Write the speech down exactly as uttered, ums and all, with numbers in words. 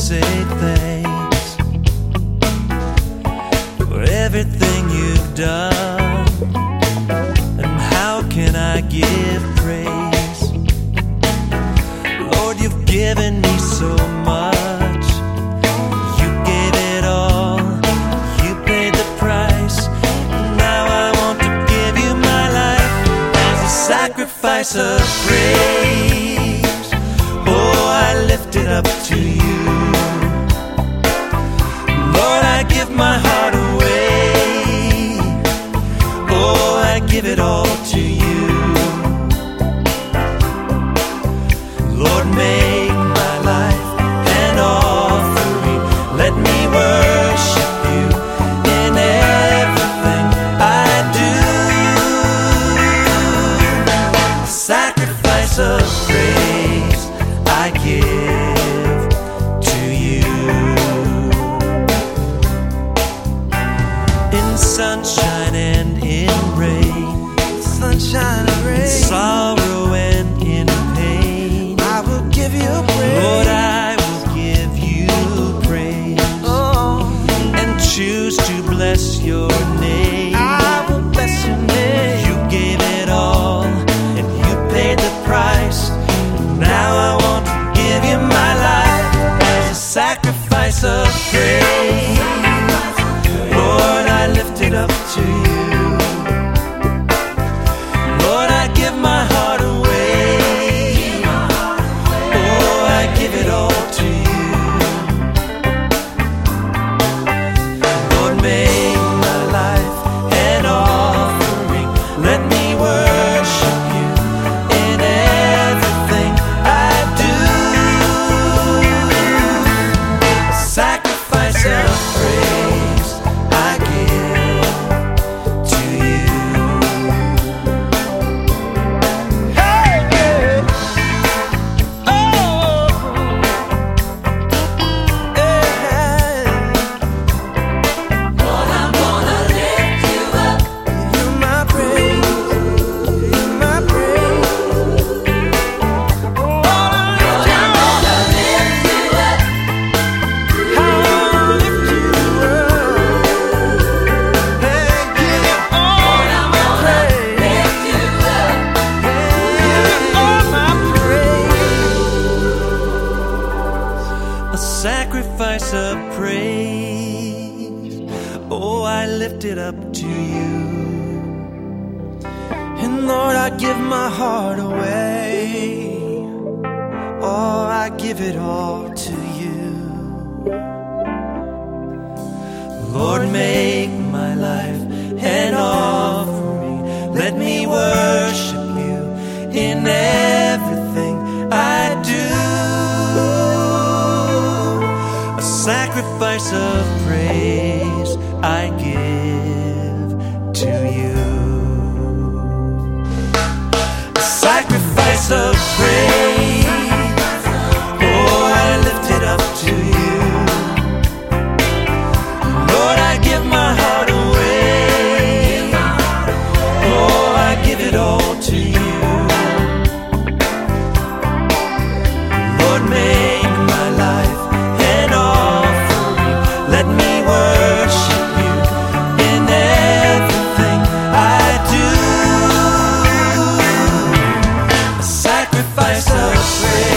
say thanks for everything you've done, and how can I give praise? Lord, you've given me so much. You gave it all, you paid the price. Now I want to give you my life as a sacrifice of praise. Oh, I lift it up to you. Lord, I give my heart away. Oh, I give it all to you. Lord, make my life an offering. Let me worship you in everything I do. Sacrifice of praise I give to you. In sunshine and in rain, sunshine and rain, in sorrow and in pain, I will give you praise. Lord, I will give you praise. Oh, and choose to bless your name. I will bless your name. You gave it all, and you paid the price. Now I want to give you my life as a sacrifice of praise. Lord, I lift it up to you. Lord, I give my heart away. Oh, I give it all to you. Lord, make my life an offering. Let me worship you in everything I do. A sacrifice of praise I give to you. Hey, hey. Oh, hey. Lord, I'm gonna lift you up. You're my praise. You're my praise. Oh, Lord, I'm gonna lift you up. I'll lift you up. Hey, give you all I'm my gonna praise. lift you up. Give you all my praise. A sacrifice of praise. Oh, I lift it up to you. And Lord, I give my heart away. Oh, I give it all to you. Lord, make my life an offering. Let me worship you in everything I do. A sacrifice of praise I give to you. A sacrifice of praise. Oh, I lift it up to you. Lord, I give my heart away. Oh, I give it all to you. Lord, make my life an offering. Let me worship you in everything I do. A sacrifice of praise.